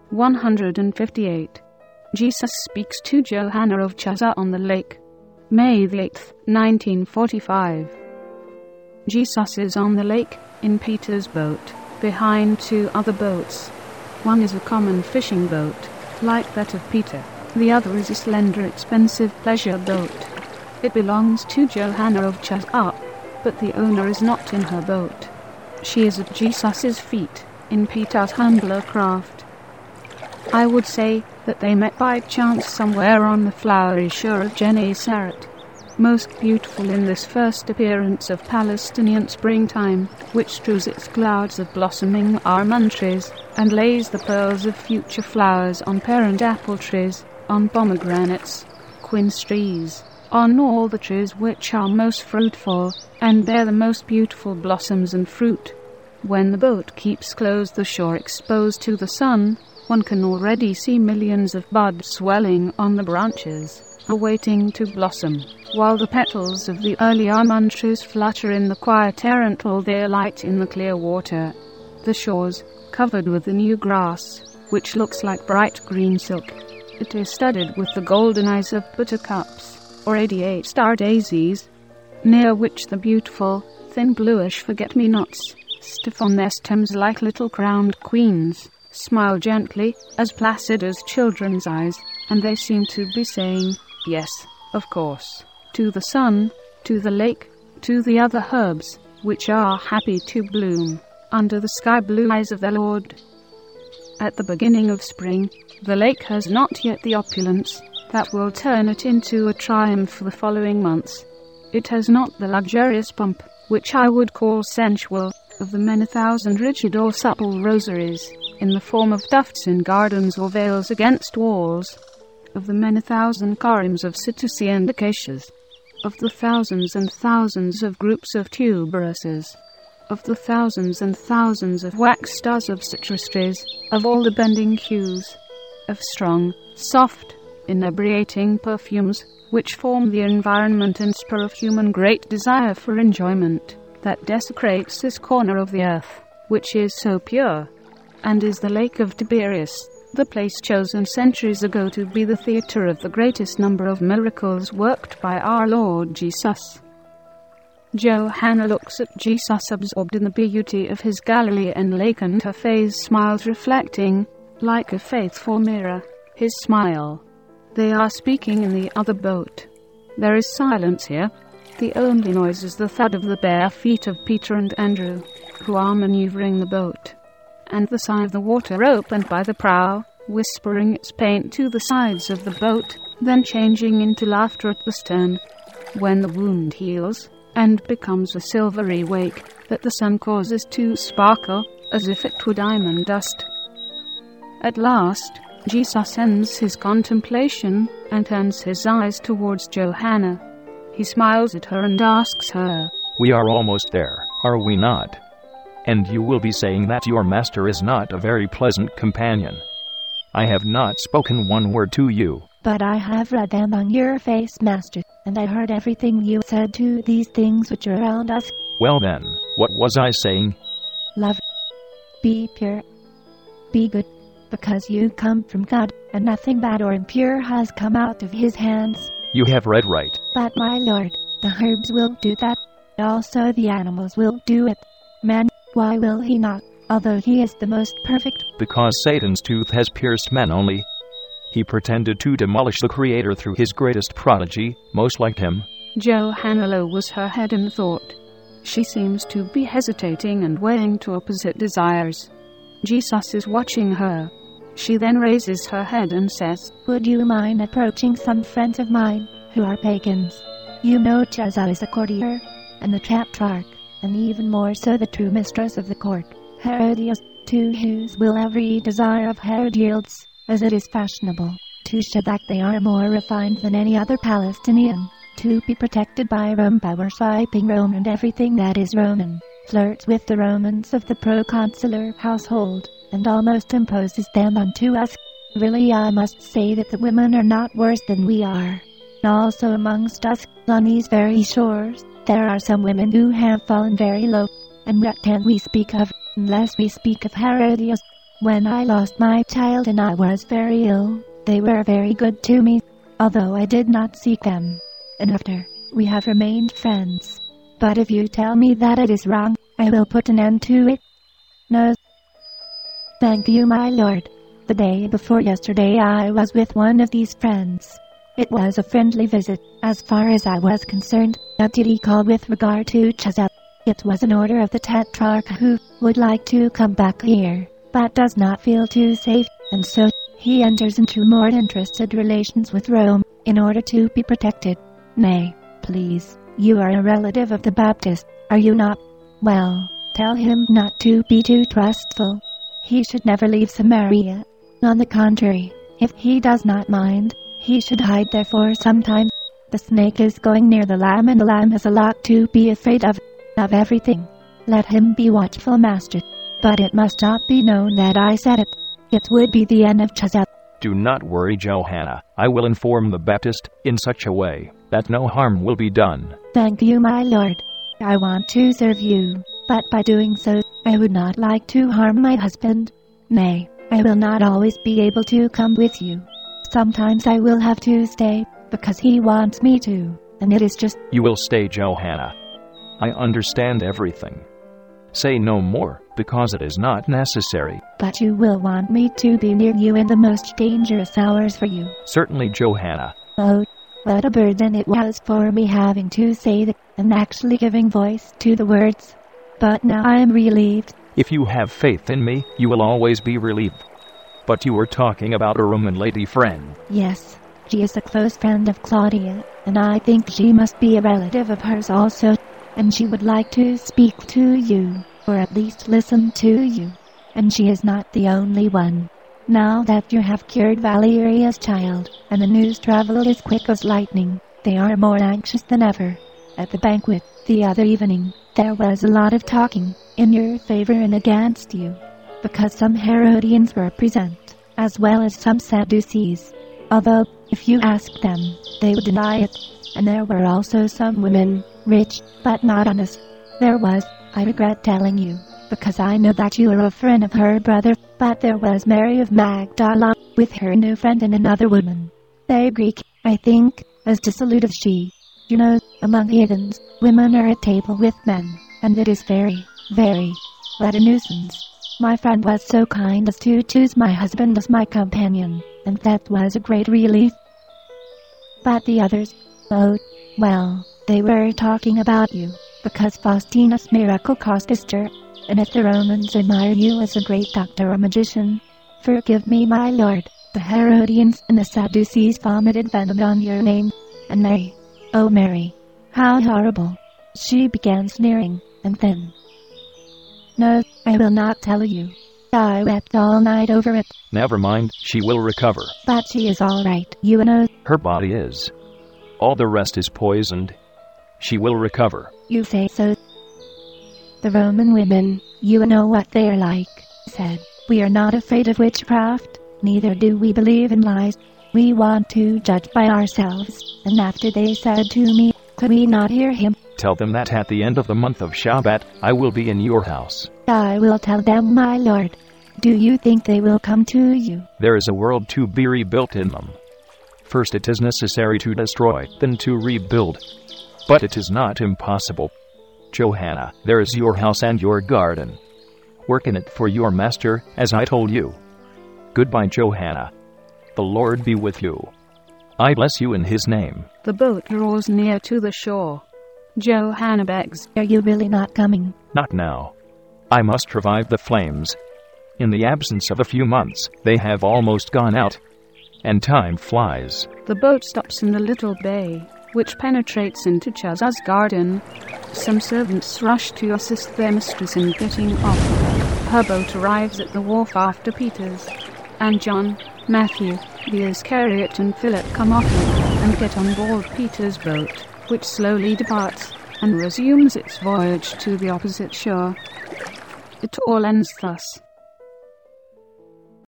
158. Jesus speaks to Johanna of Chuza on the lake. May 8, 1945. Jesus is on the lake, in Peter's boat, behind two other boats. One is a common fishing boat, like that of Peter. The other is a slender, expensive pleasure boat. It belongs to Johanna of Chuza, but the owner is not in her boat. She is at Jesus' feet, in Peter's humbler craft. I would say that they met by chance somewhere on the flowery shore of Gennesaret. Most beautiful in this first appearance of Palestinian springtime, which strews its clouds of blossoming almond trees, and lays the pearls of future flowers on parent apple trees, on pomegranates, quince trees, on all the trees which are most fruitful, and bear the most beautiful blossoms and fruit. When the boat keeps close the shore exposed to the sun, one can already see millions of buds swelling on the branches, awaiting to blossom, while the petals of the early almond trees flutter in the quiet air and all their light in the clear water. The shores, covered with the new grass, which looks like bright green silk. It is studded with the golden eyes of buttercups, or 88-star daisies, near which the beautiful, thin bluish forget-me-nots, stiff on their stems like little crowned queens, smile gently, as placid as children's eyes, and they seem to be saying, yes, of course, to the sun, to the lake, to the other herbs, which are happy to bloom, under the sky-blue eyes of the Lord. At the beginning of spring, the lake has not yet the opulence that will turn it into a triumph for the following months. It has not the luxurious pomp, which I would call sensual, of the many thousand rigid or supple rosaries, in the form of tufts in gardens or veils against walls, of the many thousand corims of citrusy and acacias, of the thousands and thousands of groups of tuberuses, of the thousands and thousands of wax stars of citrus trees, of all the bending hues, of strong, soft, inebriating perfumes, which form the environment and spur of human great desire for enjoyment, that desecrates this corner of the earth, which is so pure, and is the Lake of Tiberias, the place chosen centuries ago to be the theater of the greatest number of miracles worked by our Lord Jesus. Johanna looks at Jesus absorbed in the beauty of his Galilean lake, and her face smiles, reflecting, like a faithful mirror, his smile. They are speaking in the other boat. There is silence here. The only noise is the thud of the bare feet of Peter and Andrew, who are maneuvering the boat, and the sigh of the water opened by the prow, whispering its pain to the sides of the boat, then changing into laughter at the stern. When the wound heals, and becomes a silvery wake, that the sun causes to sparkle, as if it were diamond dust. At last, Jesus ends his contemplation, and turns his eyes towards Johanna. He smiles at her and asks her, "We are almost there, are we not? And you will be saying that your master is not a very pleasant companion. I have not spoken one word to you." "But I have read them on your face, Master, and I heard everything you said to these things which are around us." "Well then, what was I saying?" "Love. Be pure. Be good, because you come from God, and nothing bad or impure has come out of his hands." "You have read right." "But my Lord, the herbs will do that. Also the animals will do it. Man, why will he not, although he is the most perfect?" "Because Satan's tooth has pierced man only. He pretended to demolish the Creator through his greatest prodigy, most like him." Johanna lowers her head in thought. She seems to be hesitating and weighing two opposite desires. Jesus is watching her. She then raises her head and says, "Would you mind approaching some friends of mine, who are pagans? You know Chuza is a courtier, and the tetrarch, and even more so the true mistress of the court, Herodias, to whose will every desire of Herod yields, as it is fashionable, to show that they are more refined than any other Palestinian, to be protected by Rome by worshipping Rome and everything that is Roman, flirts with the Romans of the proconsular household, and almost imposes them unto us. Really, I must say that the women are not worse than we are. Also amongst us, on these very shores, there are some women who have fallen very low. And what can we speak of, unless we speak of Herodias? When I lost my child and I was very ill, they were very good to me, although I did not seek them. And after, we have remained friends. But if you tell me that it is wrong, I will put an end to it. No. Thank you, my lord. The day before yesterday I was with one of these friends. It was a friendly visit, as far as I was concerned. What did he call with regard to Chazelle? It was an order of the Tetrarch who would like to come back here, but does not feel too safe, and so he enters into more interested relations with Rome, in order to be protected. Nay, please, you are a relative of the Baptist, are you not? Well, tell him not to be too trustful. He should never leave Samaria. On the contrary, if he does not mind, he should hide there for some time. The snake is going near the lamb, and the lamb has a lot to be afraid of everything. Let him be watchful, master. But it must not be known that I said it. It would be the end of Chazelle. Do not worry, Johanna. I will inform the Baptist in such a way that no harm will be done. Thank you, my lord. I want to serve you, but by doing so, I would not like to harm my husband. Nay, I will not always be able to come with you. Sometimes I will have to stay, because he wants me to, and it is just... You will stay, Johanna. I understand everything. Say no more, because it is not necessary. But you will want me to be near you in the most dangerous hours for you. Certainly, Johanna. Oh, what a burden it was for me having to say that, and actually giving voice to the words. But now I am relieved. If you have faith in me, you will always be relieved. But you were talking about a Roman lady friend. Yes, she is a close friend of Claudia, and I think she must be a relative of hers also. And she would like to speak to you, or at least listen to you. And she is not the only one. Now that you have cured Valeria's child, and the news traveled as quick as lightning, they are more anxious than ever. At the banquet, the other evening, there was a lot of talking, in your favor and against you, because some Herodians were present, as well as some Sadducees. Although, if you asked them, they would deny it. And there were also some women, rich, but not honest. There was, I regret telling you, because I know that you are a friend of her brother, but there was Mary of Magdala, with her new friend and another woman. They Greek, I think, as dissolute as she. You know, among heathens, women are at table with men, and it is very, what a nuisance. My friend was so kind as to choose my husband as my companion, and that was a great relief. But the others, oh, well, they were talking about you, because Faustina's miracle caused a stir, and if the Romans admire you as a great doctor or magician, forgive me, my lord, the Herodians and the Sadducees vomited venom on your name, and Mary, oh Mary, how horrible. She began sneering, and then... No, I will not tell you. I wept all night over it. Never mind, she will recover. But she is all right, you know. Her body is. All the rest is poisoned. She will recover. You say so. The Roman women, you know what they are like, said, we are not afraid of witchcraft, neither do we believe in lies. We want to judge by ourselves. And after they said to me, could we not hear him? Tell them that at the end of the month of Shabbat, I will be in your house. I will tell them, my lord. Do you think they will come to you? There is a world to be rebuilt in them. First it is necessary to destroy, then to rebuild. But it is not impossible. Johanna, there is your house and your garden. Work in it for your master, as I told you. Goodbye, Johanna. The Lord be with you. I bless you in his name. The boat draws near to the shore. Johanna begs, Are you really not coming? Not now. I must revive the flames. In the absence of a few months, they have almost gone out. And time flies. The boat stops in the little bay, which penetrates into Chazza's garden. Some servants rush to assist their mistress in getting off. Her boat arrives at the wharf after Peter's, and John, Matthew, the Iscariot and Philip come off and get on board Peter's boat, which slowly departs and resumes its voyage to the opposite shore. It all ends thus.